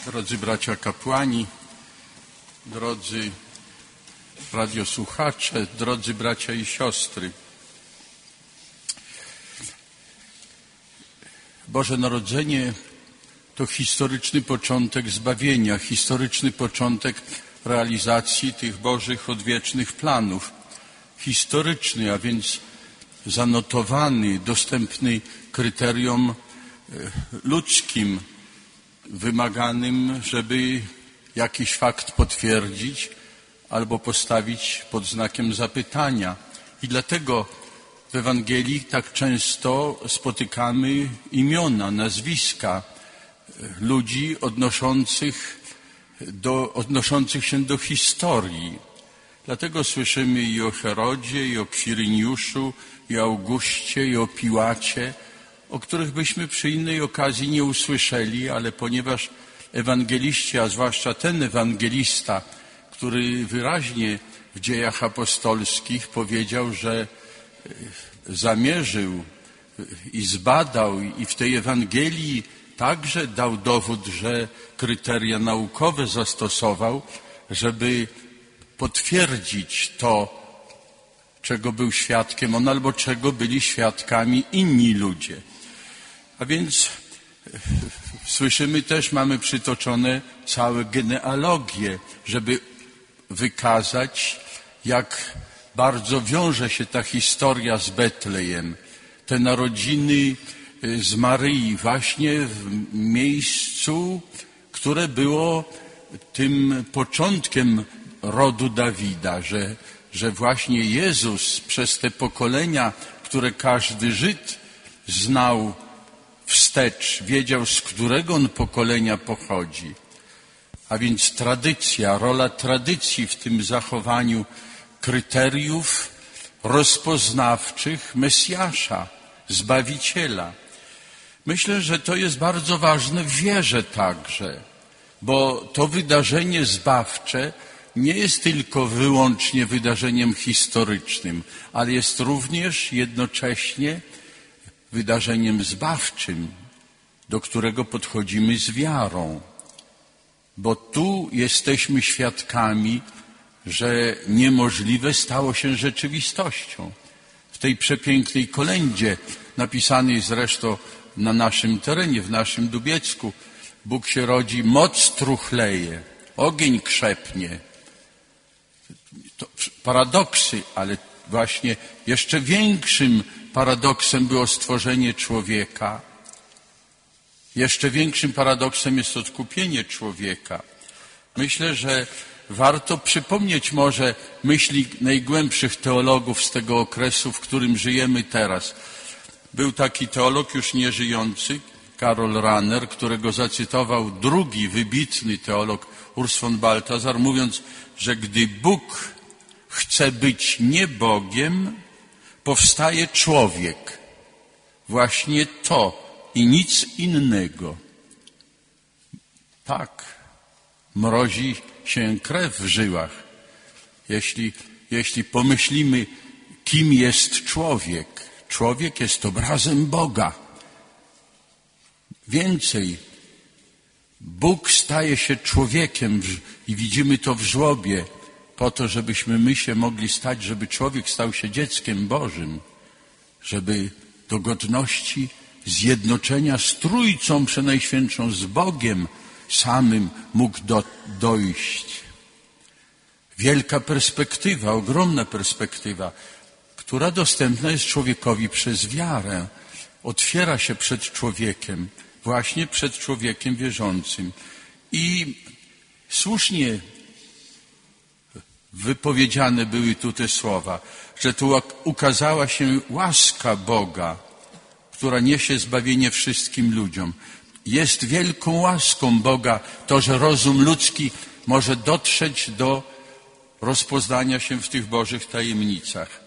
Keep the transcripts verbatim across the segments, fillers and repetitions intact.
Drodzy bracia kapłani, drodzy radiosłuchacze, drodzy bracia i siostry. Boże Narodzenie to historyczny początek zbawienia, historyczny początek realizacji tych Bożych odwiecznych planów. Historyczny, a więc zanotowany, dostępny kryterium ludzkim, wymaganym, żeby jakiś fakt potwierdzić albo postawić pod znakiem zapytania. I dlatego w Ewangelii tak często spotykamy imiona, nazwiska ludzi odnoszących, do, odnoszących się do historii. Dlatego słyszymy i o Herodzie, i o Kwiryniuszu, i o Augustie, i o Piłacie, o których byśmy przy innej okazji nie usłyszeli, ale ponieważ ewangeliści, a zwłaszcza ten ewangelista, który wyraźnie w Dziejach Apostolskich powiedział, że zamierzył i zbadał i w tej Ewangelii także dał dowód, że kryteria naukowe zastosował, żeby potwierdzić to, czego był świadkiem on, albo czego byli świadkami inni ludzie. A więc słyszymy też, mamy przytoczone całe genealogie, żeby wykazać, jak bardzo wiąże się ta historia z Betlejem. Te narodziny z Maryi właśnie w miejscu, które było tym początkiem rodu Dawida, że, że właśnie Jezus przez te pokolenia, które każdy Żyd znał wstecz, wiedział, z którego on pokolenia pochodzi. A więc tradycja, rola tradycji w tym zachowaniu kryteriów rozpoznawczych Mesjasza, Zbawiciela. Myślę, że to jest bardzo ważne w wierze także, bo to wydarzenie zbawcze nie jest tylko wyłącznie wydarzeniem historycznym, ale jest również jednocześnie wydarzeniem zbawczym, do którego podchodzimy z wiarą. Bo tu jesteśmy świadkami, że niemożliwe stało się rzeczywistością. W tej przepięknej kolędzie, napisanej zresztą na naszym terenie, w naszym Dubiecku, Bóg się rodzi, moc truchleje, ogień krzepnie. To paradoksy, ale właśnie jeszcze większym paradoksem było stworzenie człowieka. Jeszcze większym paradoksem jest odkupienie człowieka. Myślę, że warto przypomnieć może myśli najgłębszych teologów z tego okresu, w którym żyjemy teraz. Był taki teolog już nieżyjący, Karol Rahner, którego zacytował drugi wybitny teolog Urs von Balthasar, mówiąc, że gdy Bóg chce być nie Bogiem, powstaje człowiek. Właśnie to i nic innego. Tak, mrozi się krew w żyłach. Jeśli, jeśli pomyślimy, kim jest człowiek. Człowiek jest obrazem Boga. Więcej, Bóg staje się człowiekiem i widzimy to w żłobie, po to, żebyśmy my się mogli stać, żeby człowiek stał się dzieckiem Bożym, żeby do godności zjednoczenia z Trójcą Przenajświętszą, z Bogiem samym mógł do, dojść. Wielka perspektywa, ogromna perspektywa, która dostępna jest człowiekowi przez wiarę. Otwiera się przed człowiekiem, właśnie przed człowiekiem wierzącym. I słusznie wypowiedziane były tu te słowa, że tu ukazała się łaska Boga, która niesie zbawienie wszystkim ludziom. Jest wielką łaską Boga to, że rozum ludzki może dotrzeć do rozpoznania się w tych Bożych tajemnicach.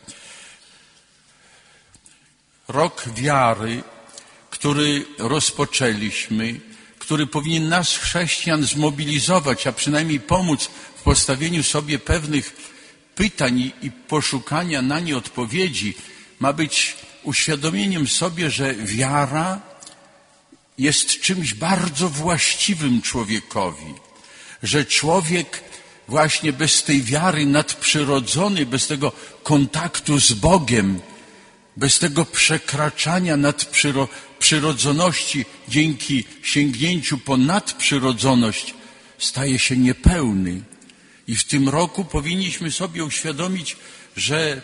Rok wiary, który rozpoczęliśmy, który powinien nas, chrześcijan, zmobilizować, a przynajmniej pomóc w postawieniu sobie pewnych pytań i poszukania na nie odpowiedzi, ma być uświadomieniem sobie, że wiara jest czymś bardzo właściwym człowiekowi, że człowiek właśnie bez tej wiary nadprzyrodzonej, bez tego kontaktu z Bogiem, bez tego przekraczania nadprzyrodzoności dzięki sięgnięciu po nadprzyrodzoność staje się niepełny. I w tym roku powinniśmy sobie uświadomić, że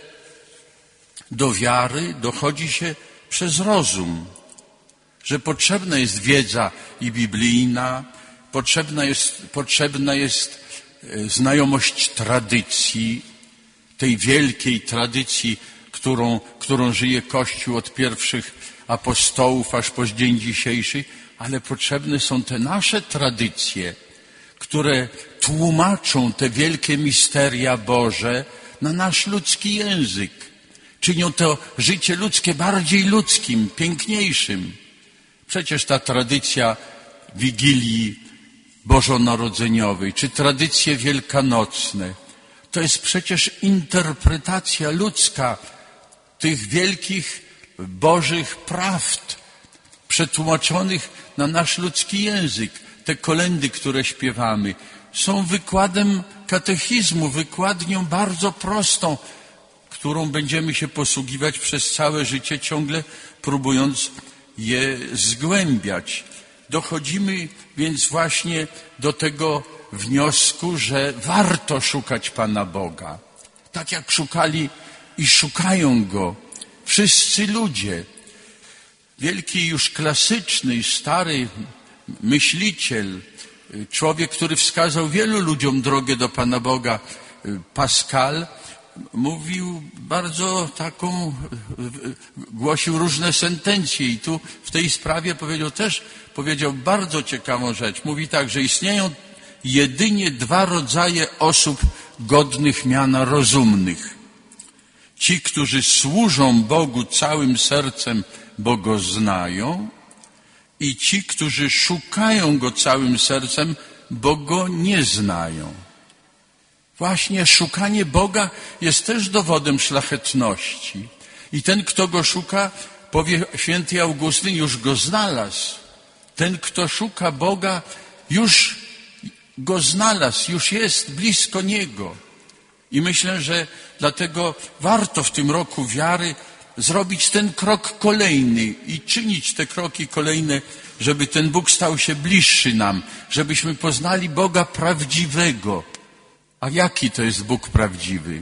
do wiary dochodzi się przez rozum, że potrzebna jest wiedza i biblijna, potrzebna jest, potrzebna jest znajomość tradycji, tej wielkiej tradycji, którą, którą żyje Kościół od pierwszych apostołów aż po dzień dzisiejszy, ale potrzebne są te nasze tradycje, które tłumaczą te wielkie misteria Boże na nasz ludzki język. Czynią to życie ludzkie bardziej ludzkim, piękniejszym. Przecież ta tradycja Wigilii bożonarodzeniowej, czy tradycje wielkanocne, to jest przecież interpretacja ludzka tych wielkich bożych prawd, przetłumaczonych na nasz ludzki język. Te kolędy, które śpiewamy, są wykładem katechizmu, wykładnią bardzo prostą, którą będziemy się posługiwać przez całe życie, ciągle próbując je zgłębiać. Dochodzimy więc właśnie do tego wniosku, że warto szukać Pana Boga. Tak jak szukali i szukają Go wszyscy ludzie. Wielki już klasyczny, stary myśliciel, człowiek, który wskazał wielu ludziom drogę do Pana Boga, Pascal, mówił bardzo taką, głosił różne sentencje i tu w tej sprawie powiedział też, powiedział bardzo ciekawą rzecz. Mówi tak, że istnieją jedynie dwa rodzaje osób godnych miana rozumnych. Ci, którzy służą Bogu całym sercem, bo Go znają, i ci, którzy szukają Go całym sercem, bo Go nie znają. Właśnie szukanie Boga jest też dowodem szlachetności. I ten, kto Go szuka, powie święty Augustyn, już Go znalazł. Ten, kto szuka Boga, już Go znalazł, już jest blisko Niego. I myślę, że dlatego warto w tym roku wiary zrobić ten krok kolejny i czynić te kroki kolejne, żeby ten Bóg stał się bliższy nam, żebyśmy poznali Boga prawdziwego. A jaki to jest Bóg prawdziwy?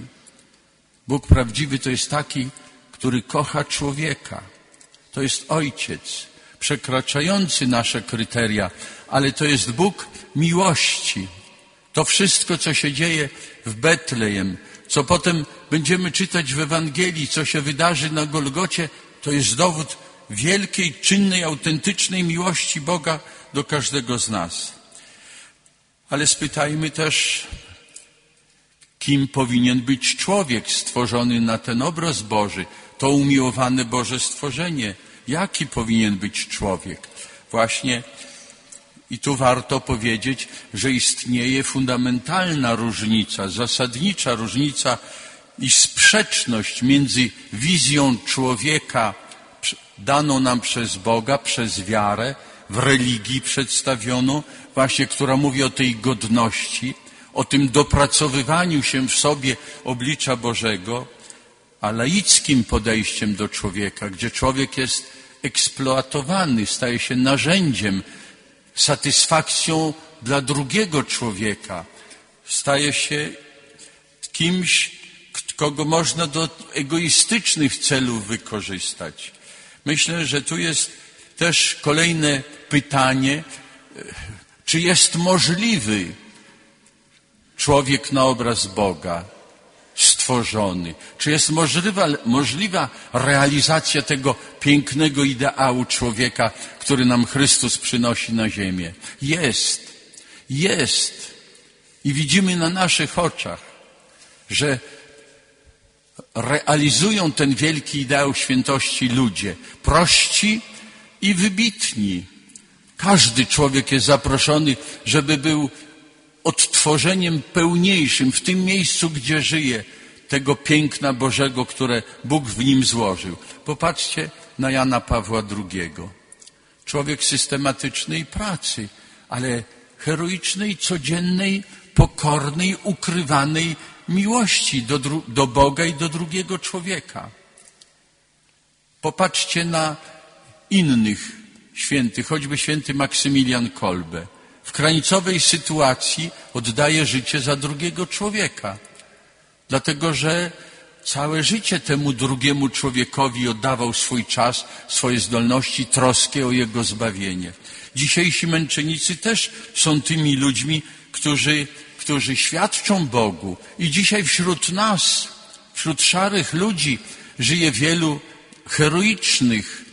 Bóg prawdziwy to jest taki, który kocha człowieka. To jest Ojciec, przekraczający nasze kryteria, ale to jest Bóg miłości. To wszystko, co się dzieje w Betlejem, co potem będziemy czytać w Ewangelii, co się wydarzy na Golgocie, to jest dowód wielkiej, czynnej, autentycznej miłości Boga do każdego z nas. Ale spytajmy też, kim powinien być człowiek stworzony na ten obraz Boży, to umiłowane Boże stworzenie. Jaki powinien być człowiek? Właśnie i tu warto powiedzieć, że istnieje fundamentalna różnica, zasadnicza różnica i sprzeczność między wizją człowieka daną nam przez Boga, przez wiarę, w religii przedstawioną, właśnie która mówi o tej godności, o tym dopracowywaniu się w sobie oblicza Bożego, a laickim podejściem do człowieka, gdzie człowiek jest eksploatowany, staje się narzędziem, satysfakcją dla drugiego człowieka, staje się kimś, kogo można do egoistycznych celów wykorzystać. Myślę, że tu jest też kolejne pytanie, czy jest możliwy człowiek na obraz Boga stworzony? Czy jest możliwa, możliwa realizacja tego pięknego ideału człowieka, który nam Chrystus przynosi na ziemię? Jest. Jest. I widzimy na naszych oczach, że realizują ten wielki ideał świętości ludzie, prości i wybitni. Każdy człowiek jest zaproszony, żeby był odtworzeniem pełniejszym w tym miejscu, gdzie żyje, tego piękna Bożego, które Bóg w nim złożył. Popatrzcie na Jana Pawła drugiego. człowiek systematycznej pracy, ale heroicznej, codziennej, pokornej, ukrywanej miłości do, do Boga i do drugiego człowieka. Popatrzcie na innych świętych, choćby święty Maksymilian Kolbe. W krańcowej sytuacji oddaje życie za drugiego człowieka, dlatego że całe życie temu drugiemu człowiekowi oddawał swój czas, swoje zdolności, troskę o jego zbawienie. Dzisiejsi męczennicy też są tymi ludźmi, którzy, którzy świadczą Bogu. I dzisiaj wśród nas, wśród szarych ludzi żyje wielu heroicznych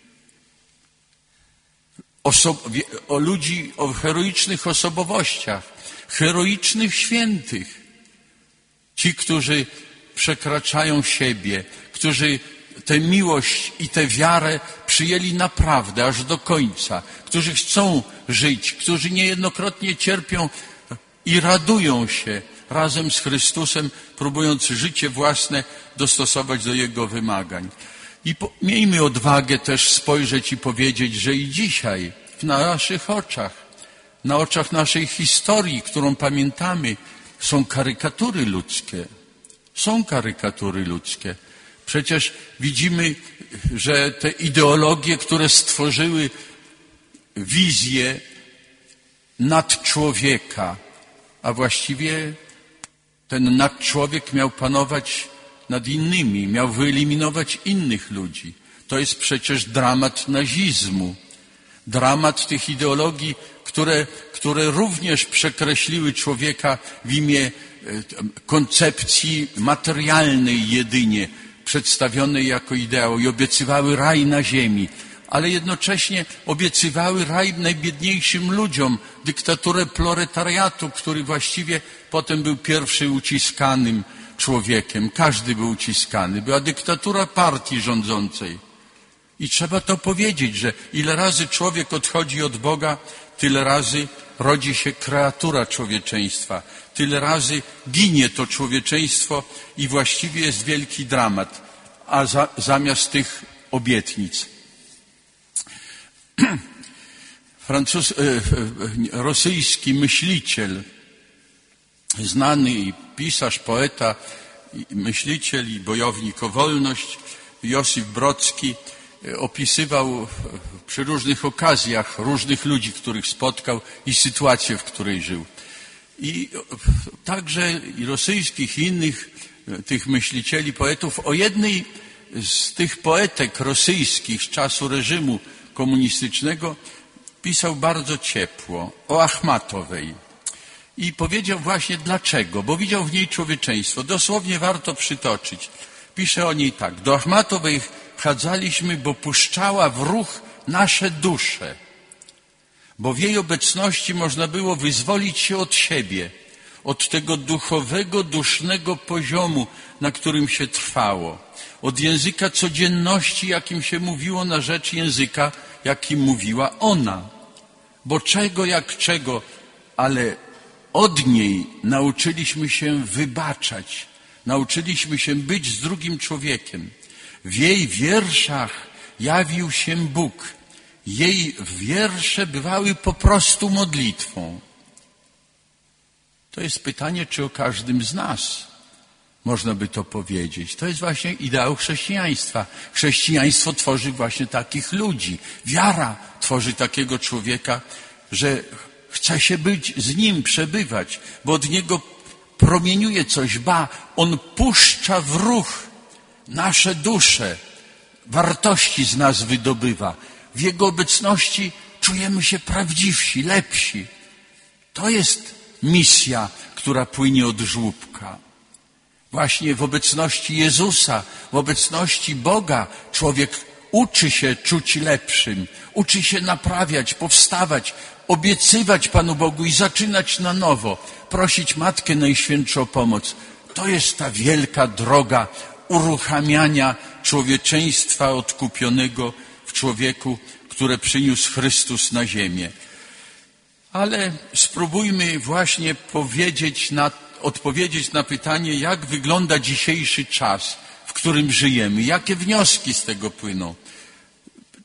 osob, o ludzi o heroicznych osobowościach, heroicznych świętych. Ci, którzy przekraczają siebie, którzy tę miłość i tę wiarę przyjęli naprawdę aż do końca, którzy chcą żyć, którzy niejednokrotnie cierpią i radują się razem z Chrystusem, próbując życie własne dostosować do Jego wymagań. I po, miejmy odwagę też spojrzeć i powiedzieć, że i dzisiaj w naszych oczach, na oczach naszej historii, którą pamiętamy, są karykatury ludzkie. Są karykatury ludzkie. Przecież widzimy, że te ideologie, które stworzyły wizję nadczłowieka, a właściwie ten nadczłowiek miał panować nad innymi, miał wyeliminować innych ludzi. To jest przecież dramat nazizmu. Dramat tych ideologii, które, które również przekreśliły człowieka w imię koncepcji materialnej jedynie, przedstawionej jako ideał i obiecywały raj na ziemi, ale jednocześnie obiecywały raj najbiedniejszym ludziom, dyktaturę proletariatu, który właściwie potem był pierwszy uciskanym człowiekiem. Każdy był uciskany. Była dyktatura partii rządzącej. I trzeba to powiedzieć, że ile razy człowiek odchodzi od Boga, tyle razy rodzi się kreatura człowieczeństwa. Tyle razy ginie to człowieczeństwo i właściwie jest wielki dramat, a za, zamiast tych obietnic. Francuz, rosyjski myśliciel, znany pisarz, poeta, myśliciel i bojownik o wolność, Józef Brodski, opisywał przy różnych okazjach różnych ludzi, których spotkał i sytuację, w której żył. I także i rosyjskich, i innych tych myślicieli, poetów, o jednej z tych poetek rosyjskich z czasu reżimu komunistycznego pisał bardzo ciepło, o Achmatowej. I powiedział właśnie dlaczego, bo widział w niej człowieczeństwo. Dosłownie warto przytoczyć. Pisze o niej tak. Do Achmatowej chadzaliśmy, bo puszczała w ruch nasze dusze, bo w jej obecności można było wyzwolić się od siebie, od tego duchowego, dusznego poziomu, na którym się trwało, od języka codzienności, jakim się mówiło, na rzecz języka, jakim mówiła ona. Bo czego jak czego, ale od niej nauczyliśmy się wybaczać, nauczyliśmy się być z drugim człowiekiem. W jej wierszach jawił się Bóg. Jej wiersze bywały po prostu modlitwą. To jest pytanie, czy o każdym z nas można by to powiedzieć. To jest właśnie ideał chrześcijaństwa. Chrześcijaństwo tworzy właśnie takich ludzi. Wiara tworzy takiego człowieka, że chce się być z nim, przebywać, bo od niego promieniuje coś, ba, on puszcza w ruch nasze dusze, wartości z nas wydobywa. W jego obecności czujemy się prawdziwsi, lepsi. To jest misja, która płynie od żłóbka. Właśnie w obecności Jezusa, w obecności Boga człowiek uczy się czuć lepszym, uczy się naprawiać, powstawać, obiecywać Panu Bogu i zaczynać na nowo, prosić Matkę Najświętszą o pomoc. To jest ta wielka droga uruchamiania człowieczeństwa odkupionego w człowieku, które przyniósł Chrystus na ziemię. Ale spróbujmy właśnie powiedzieć na, odpowiedzieć na pytanie, jak wygląda dzisiejszy czas, w którym żyjemy, jakie wnioski z tego płyną.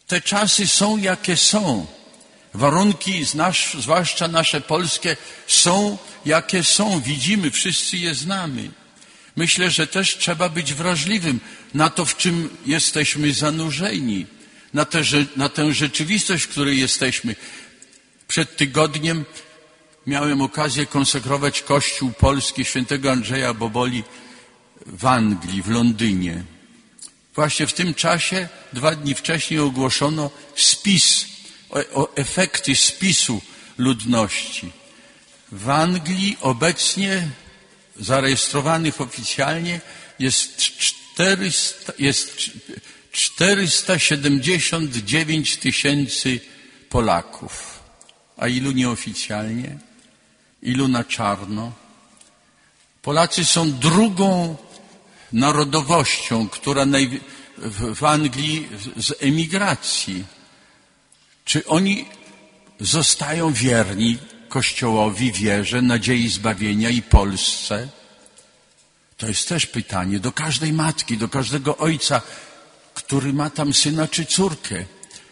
Te czasy są, jakie są. Warunki, nasz, zwłaszcza nasze polskie, są, jakie są. Widzimy, wszyscy je znamy. Myślę, że też trzeba być wrażliwym na to, w czym jesteśmy zanurzeni, na, te, na tę rzeczywistość, w której jesteśmy. Przed tygodniem miałem okazję konsekrować Kościół Polski świętego Andrzeja Boboli w Anglii, w Londynie. Właśnie w tym czasie, dwa dni wcześniej, ogłoszono spis, o, o efekty spisu ludności. W Anglii obecnie zarejestrowanych oficjalnie jest, czterysta, jest czterysta siedemdziesiąt dziewięć tysięcy Polaków. A ilu nieoficjalnie? Ilu na czarno? Polacy są drugą narodowością, która naj... w Anglii z emigracji. Czy oni zostają wierni Kościołowi, wierze, nadziei zbawienia i Polsce? To jest też pytanie do każdej matki, do każdego ojca, który ma tam syna czy córkę.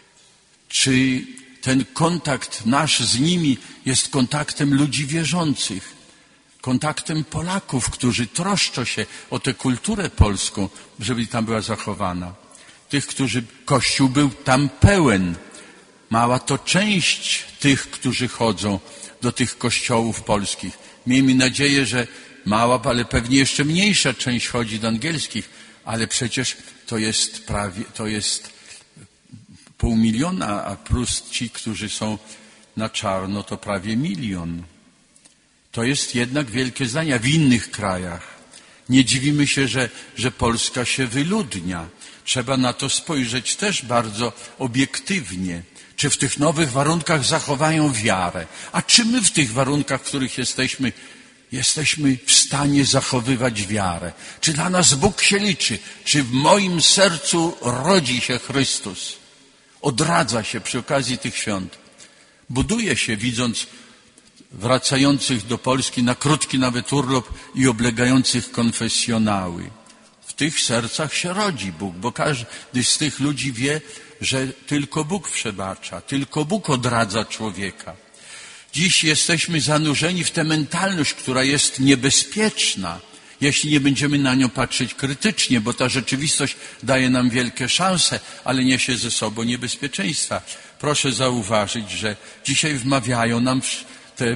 Czy ten kontakt nasz z nimi jest kontaktem ludzi wierzących, kontaktem Polaków, którzy troszczą się o tę kulturę polską, żeby tam była zachowana. Tych, którzy Kościół był tam pełen. Mała to część tych, którzy chodzą do tych kościołów polskich. Miejmy nadzieję, że mała, ale pewnie jeszcze mniejsza część chodzi do angielskich, ale przecież to jest prawie, to jest pół miliona, a plus ci, którzy są na czarno, to prawie milion. To jest jednak wielkie zdanie. W innych krajach nie dziwimy się, że, że Polska się wyludnia. Trzeba na to spojrzeć też bardzo obiektywnie. Czy w tych nowych warunkach zachowają wiarę? A czy my w tych warunkach, w których jesteśmy, jesteśmy w stanie zachowywać wiarę? Czy dla nas Bóg się liczy? Czy w moim sercu rodzi się Chrystus? Odradza się przy okazji tych świąt. Buduje się, widząc wracających do Polski na krótki nawet urlop i oblegających konfesjonały. W tych sercach się rodzi Bóg, bo każdy z tych ludzi wie, że tylko Bóg przebacza, tylko Bóg odradza człowieka. Dziś jesteśmy zanurzeni w tę mentalność, która jest niebezpieczna, jeśli nie będziemy na nią patrzeć krytycznie, bo ta rzeczywistość daje nam wielkie szanse, ale niesie ze sobą niebezpieczeństwa. Proszę zauważyć, że dzisiaj wmawiają nam te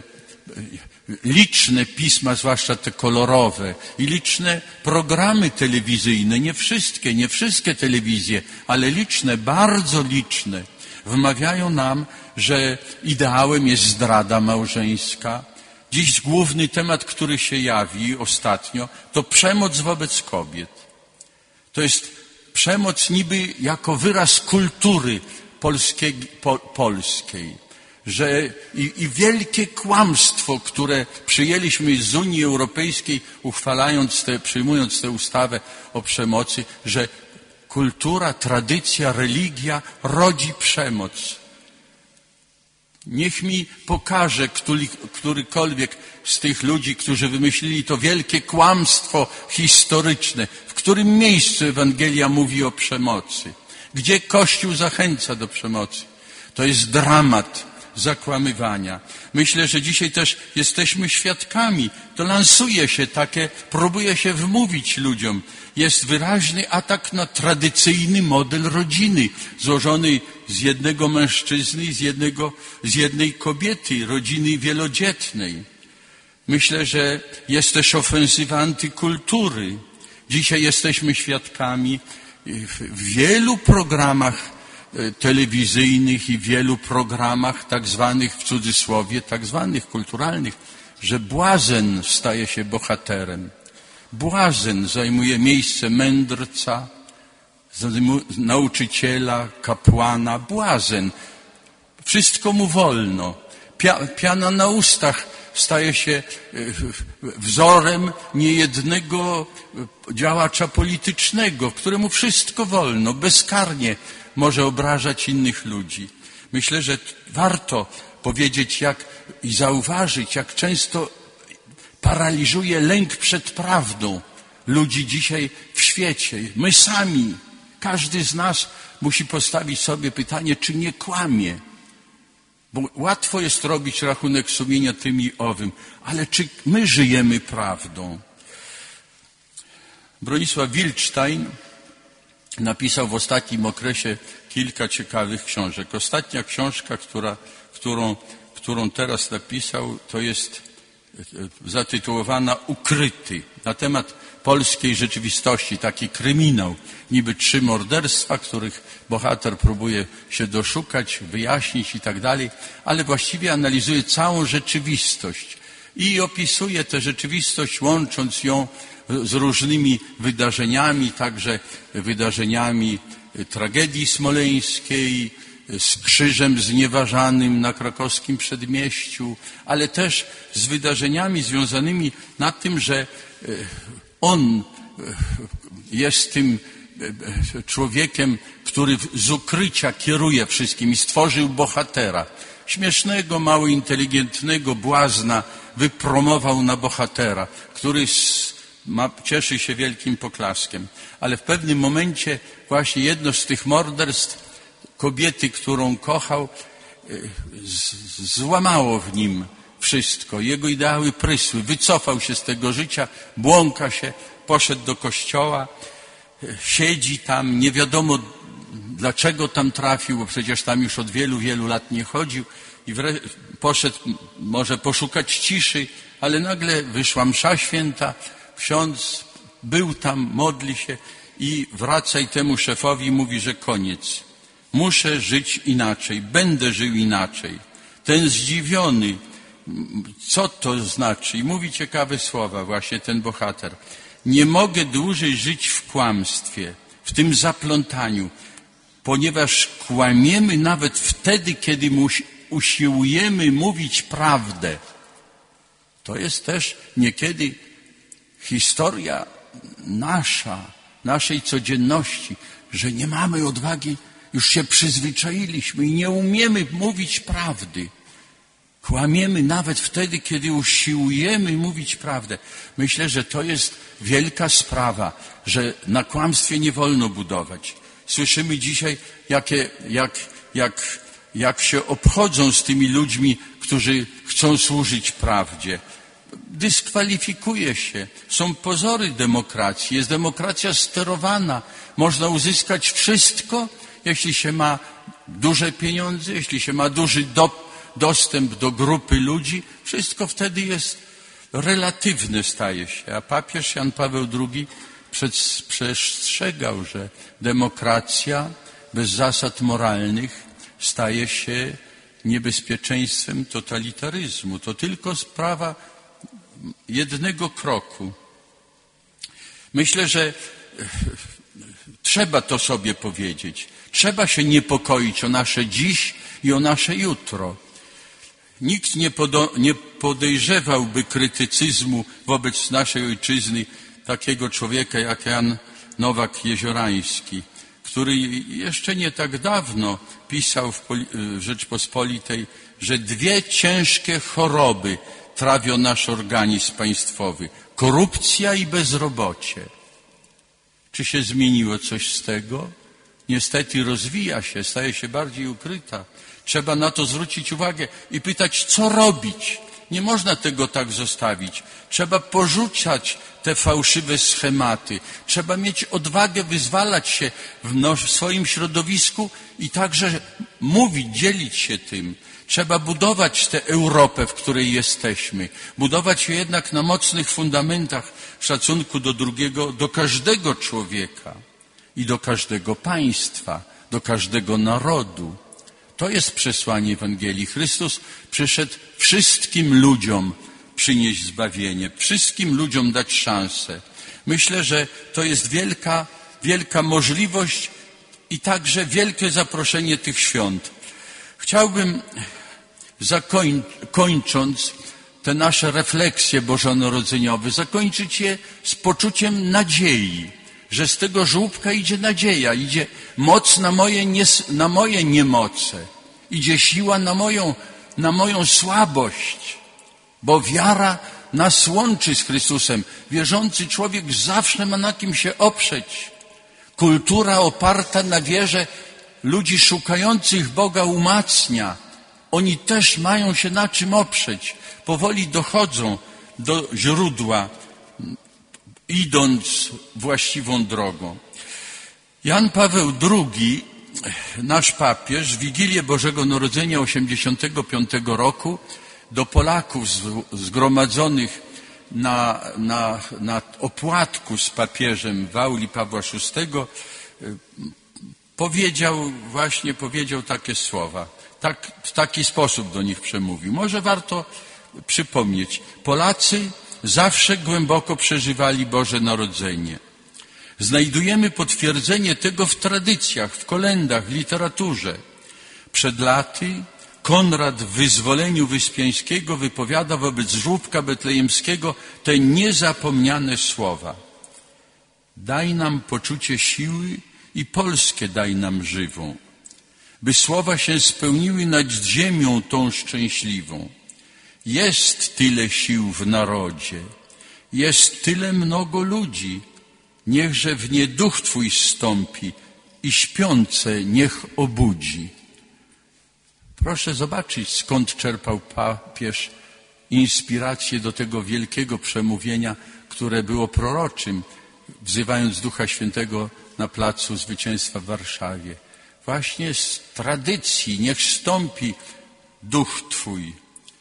liczne pisma, zwłaszcza te kolorowe, i liczne programy telewizyjne, nie wszystkie, nie wszystkie telewizje, ale liczne, bardzo liczne, wmawiają nam, że ideałem jest zdrada małżeńska. Dziś główny temat, który się jawi ostatnio, to przemoc wobec kobiet. To jest przemoc niby jako wyraz kultury polskiej, po, polskiej. Że i, i wielkie kłamstwo, które przyjęliśmy z Unii Europejskiej, uchwalając te, przyjmując tę ustawę o przemocy, że kultura, tradycja, religia rodzi przemoc. Niech mi pokaże który, którykolwiek z tych ludzi, którzy wymyślili to wielkie kłamstwo historyczne, w którym miejscu Ewangelia mówi o przemocy, gdzie Kościół zachęca do przemocy. To jest dramat zakłamywania. Myślę, że dzisiaj też jesteśmy świadkami. To lansuje się takie, próbuje się wmówić ludziom. Jest wyraźny atak na tradycyjny model rodziny, złożony z jednego mężczyzny i z, jednego, z jednej kobiety, rodziny wielodzietnej. Myślę, że jest też ofensywa antykultury. Dzisiaj jesteśmy świadkami w wielu programach telewizyjnych i wielu programach tak zwanych, w cudzysłowie, tak zwanych kulturalnych, że błazen staje się bohaterem. Błazen zajmuje miejsce mędrca, nauczyciela, kapłana. Błazen. Wszystko mu wolno. Pia, piana na ustach staje się wzorem niejednego działacza politycznego, któremu wszystko wolno, bezkarnie może obrażać innych ludzi. Myślę, że warto powiedzieć jak, i zauważyć, jak często paraliżuje lęk przed prawdą ludzi dzisiaj w świecie. My sami, Każdy z nas musi postawić sobie pytanie, czy nie kłamie. Bo łatwo jest robić rachunek sumienia tym i owym, ale czy my żyjemy prawdą? Bronisław Wildstein napisał w ostatnim okresie kilka ciekawych książek. Ostatnia książka, która, którą, którą teraz napisał, to jest zatytułowana Ukryty, na temat polskiej rzeczywistości, taki kryminał, niby trzy morderstwa, których bohater próbuje się doszukać, wyjaśnić i tak dalej, ale właściwie analizuje całą rzeczywistość i opisuje tę rzeczywistość, łącząc ją z różnymi wydarzeniami, także wydarzeniami tragedii smoleńskiej, z krzyżem znieważanym na krakowskim przedmieściu, ale też z wydarzeniami związanymi na tym, że on jest tym człowiekiem, który z ukrycia kieruje wszystkim i stworzył bohatera. Śmiesznego, mało inteligentnego błazna wypromował na bohatera, który ma, cieszy się wielkim poklaskiem. Ale w pewnym momencie właśnie jedno z tych morderstw kobiety, którą kochał, z, złamało w nim wszystko. Jego ideały prysły. Wycofał się z tego życia, błąka się, poszedł do kościoła, siedzi tam, nie wiadomo dlaczego tam trafił, bo przecież tam już od wielu, wielu lat nie chodził i wre... poszedł może poszukać ciszy, ale nagle wyszła msza święta, ksiądz był tam, modli się i wraca i temu szefowi mówi, że koniec. Muszę żyć inaczej, będę żył inaczej. Ten zdziwiony, co to znaczy? I mówi ciekawe słowa właśnie ten bohater. Nie mogę dłużej żyć w kłamstwie, w tym zaplątaniu, ponieważ kłamiemy nawet wtedy, kiedy usiłujemy mówić prawdę. To jest też niekiedy historia nasza, naszej codzienności, że nie mamy odwagi, już się przyzwyczailiśmy i nie umiemy mówić prawdy. Kłamiemy nawet wtedy, kiedy usiłujemy mówić prawdę. Myślę, że to jest wielka sprawa, że na kłamstwie nie wolno budować. Słyszymy dzisiaj, jakie, jak, jak, jak się obchodzą z tymi ludźmi, którzy chcą służyć prawdzie. Dyskwalifikuje się. Są pozory demokracji. Jest demokracja sterowana. Można uzyskać wszystko, jeśli się ma duże pieniądze, jeśli się ma duży do, dostęp do grupy ludzi. Wszystko wtedy jest relatywne, staje się. A papież Jan Paweł drugi przestrzegał, że demokracja bez zasad moralnych staje się niebezpieczeństwem totalitaryzmu. To tylko sprawa jednego kroku. Myślę, że trzeba to sobie powiedzieć. Trzeba się niepokoić o nasze dziś i o nasze jutro. Nikt nie, podo, nie podejrzewałby krytycyzmu wobec naszej ojczyzny takiego człowieka jak Jan Nowak-Jeziorański, który jeszcze nie tak dawno pisał w, w Rzeczpospolitej, że dwie ciężkie choroby trawią nasz organizm państwowy. Korupcja i bezrobocie. Czy się zmieniło coś z tego? Niestety rozwija się, staje się bardziej ukryta. Trzeba na to zwrócić uwagę i pytać, co robić. Nie można tego tak zostawić. Trzeba porzucać te fałszywe schematy. Trzeba mieć odwagę wyzwalać się w, w swoim środowisku i także mówić, dzielić się tym. Trzeba budować tę Europę, w której jesteśmy. Budować ją jednak na mocnych fundamentach szacunku do drugiego, do każdego człowieka i do każdego państwa, do każdego narodu. To jest przesłanie Ewangelii. Chrystus przyszedł wszystkim ludziom przynieść zbawienie, wszystkim ludziom dać szansę. Myślę, że to jest wielka, wielka możliwość i także wielkie zaproszenie tych świąt. Chciałbym, zakoń, kończąc te nasze refleksje bożonarodzeniowe, zakończyć je z poczuciem nadziei, że z tego żłóbka idzie nadzieja, idzie moc na moje, nies, na moje niemoce, idzie siła na moją, na moją słabość, bo wiara nas łączy z Chrystusem. Wierzący człowiek zawsze ma na kim się oprzeć. Kultura oparta na wierze ludzi szukających Boga umacnia. Oni też mają się na czym oprzeć. Powoli dochodzą do źródła, idąc właściwą drogą. Jan Paweł drugi, nasz papież, w Wigilię Bożego Narodzenia osiemdziesiątego piątego roku do Polaków zgromadzonych na, na, na opłatku z papieżem w auli Pawła szóstego powiedział, właśnie powiedział takie słowa. Tak, w taki sposób do nich przemówił. Może warto przypomnieć. Polacy zawsze głęboko przeżywali Boże Narodzenie. Znajdujemy potwierdzenie tego w tradycjach, w kolędach, w literaturze. Przed laty Konrad w Wyzwoleniu Wyspiańskiego wypowiada wobec żłóbka betlejemskiego te niezapomniane słowa. Daj nam poczucie siły i Polskę daj nam żywą, by słowa się spełniły nad ziemią tą szczęśliwą. Jest tyle sił w narodzie, jest tyle mnogo ludzi, niechże w nie duch Twój zstąpi i śpiące niech obudzi. Proszę zobaczyć, skąd czerpał papież inspirację do tego wielkiego przemówienia, które było proroczym, wzywając Ducha Świętego na Placu Zwycięstwa w Warszawie. Właśnie z tradycji niech zstąpi duch Twój,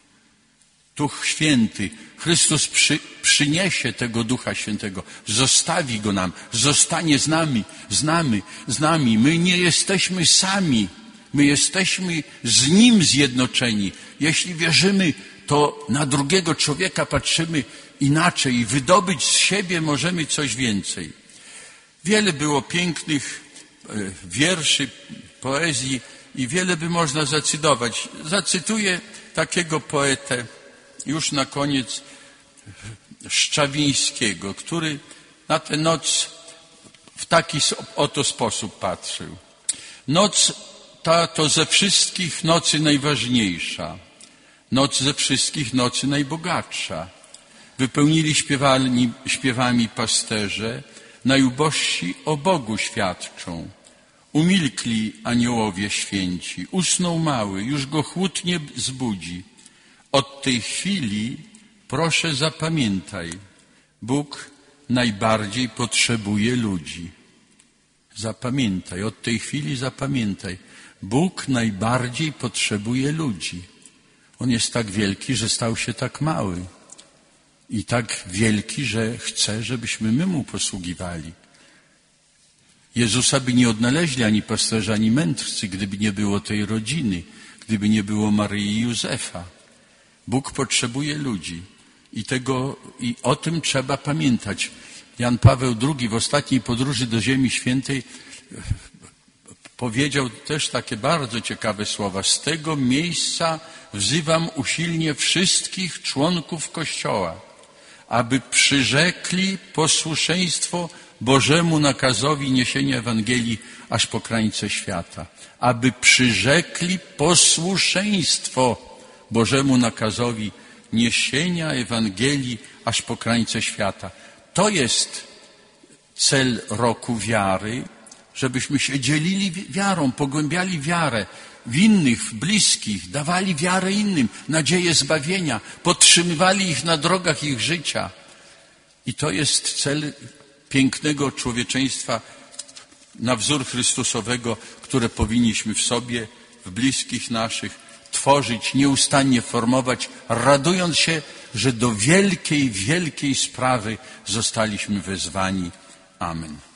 Duch Święty. Chrystus przy, przyniesie tego Ducha Świętego, zostawi Go nam, zostanie z nami, z nami, z nami. My nie jesteśmy sami, my jesteśmy z Nim zjednoczeni. Jeśli wierzymy, to na drugiego człowieka patrzymy inaczej i wydobyć z siebie możemy coś więcej. Wiele było pięknych wierszy, poezji i wiele by można zacytować. Zacytuję takiego poetę już na koniec, Szczawińskiego, który na tę noc w taki oto sposób patrzył. Noc ta to ze wszystkich nocy najważniejsza, noc ze wszystkich nocy najbogatsza. Wypełnili śpiewami, śpiewami pasterze, najubożsi o Bogu świadczą. Umilkli aniołowie święci, usnął mały, już go chłód nie zbudzi. Od tej chwili proszę zapamiętaj, Bóg najbardziej potrzebuje ludzi. Zapamiętaj, od tej chwili zapamiętaj, Bóg najbardziej potrzebuje ludzi. On jest tak wielki, że stał się tak mały. I tak wielki, że chce, żebyśmy my Mu posługiwali. Jezusa by nie odnaleźli ani pasterze, ani mędrcy, gdyby nie było tej rodziny, gdyby nie było Maryi i Józefa. Bóg potrzebuje ludzi i, tego, i o tym trzeba pamiętać. Jan Paweł drugi w ostatniej podróży do Ziemi Świętej powiedział też takie bardzo ciekawe słowa. Z tego miejsca wzywam usilnie wszystkich członków Kościoła, aby przyrzekli posłuszeństwo Bożemu nakazowi niesienia Ewangelii aż po krańce świata. Aby przyrzekli posłuszeństwo Bożemu nakazowi niesienia Ewangelii aż po krańce świata. To jest cel roku wiary, żebyśmy się dzielili wiarą, pogłębiali wiarę w innych, w bliskich, dawali wiarę innym, nadzieję zbawienia, podtrzymywali ich na drogach ich życia. I to jest cel pięknego człowieczeństwa na wzór Chrystusowego, które powinniśmy w sobie, w bliskich naszych tworzyć, nieustannie formować, radując się, że do wielkiej, wielkiej sprawy zostaliśmy wezwani. Amen.